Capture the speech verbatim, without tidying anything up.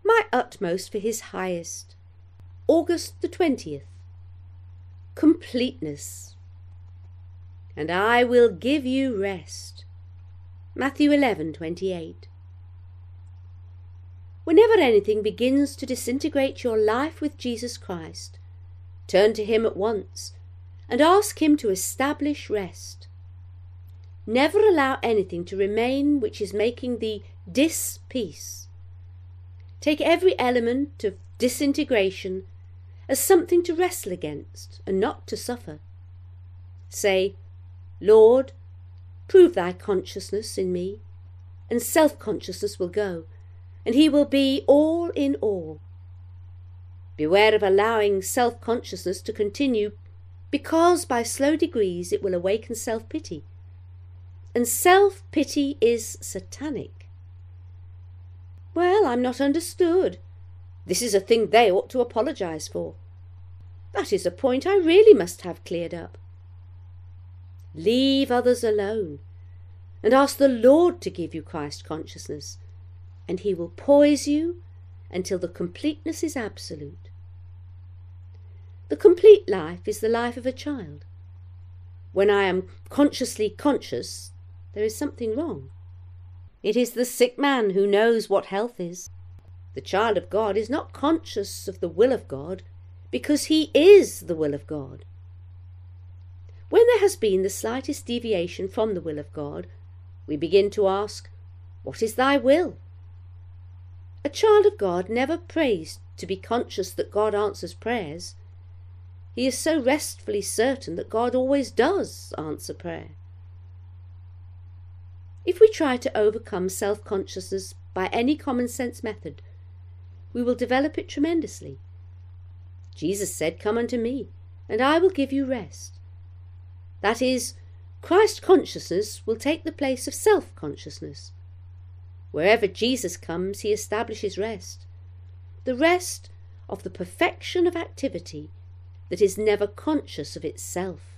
my utmost for his highest. August the twentieth. Completeness. And I will give you rest. Matthew eleven twenty-eight. Whenever anything begins to disintegrate your life with Jesus Christ, turn to him at once and ask him to establish rest. Never allow anything to remain which is making the dis-peace. Take every element of disintegration as something to wrestle against and not to suffer. Say, Lord, prove thy consciousness in me, and self-consciousness will go, and he will be all in all. Beware of allowing self-consciousness to continue, because by slow degrees it will awaken self-pity. And self-pity is satanic. Well, I'm not understood. This is a thing they ought to apologise for. That is a point I really must have cleared up. Leave others alone, and ask the Lord to give you Christ consciousness, and he will poise you until the completeness is absolute. The complete life is the life of a child. When I am consciously conscious, there is something wrong. It is the sick man who knows what health is. The child of God is not conscious of the will of God because he is the will of God. When there has been the slightest deviation from the will of God, we begin to ask, what is thy will? A child of God never prays to be conscious that God answers prayers. He is so restfully certain that God always does answer prayer. If we try to overcome self-consciousness by any common-sense method, we will develop it tremendously. Jesus said, "Come unto me, and I will give you rest." That is, Christ consciousness will take the place of self-consciousness. Wherever Jesus comes, he establishes rest, the rest of the perfection of activity that is never conscious of itself.